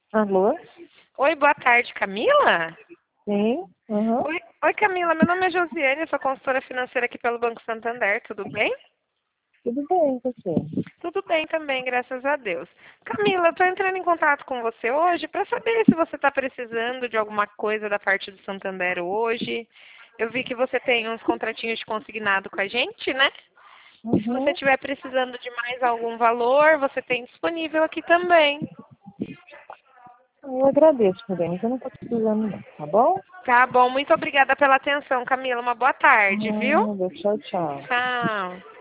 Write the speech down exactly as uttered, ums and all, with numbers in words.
Alô? Oi, boa tarde, Camila? Sim? Uhum. Oi, oi, Camila, meu nome é Josiane, eu sou consultora financeira aqui pelo Banco Santander, tudo bem? Tudo bem, você? Tudo bem também, graças a Deus. Camila, eu estou entrando em contato com você hoje para saber se você está precisando de alguma coisa da parte do Santander hoje. Eu vi que você tem uns contratinhos de consignado com a gente, né? E se você Uhum. estiver precisando de mais algum valor, você tem disponível aqui também. Eu agradeço, também, mas eu não estou precisando não, tá bom? Tá bom, muito obrigada pela atenção, Camila. Uma boa tarde, viu? Nada, tchau, tchau. Tchau.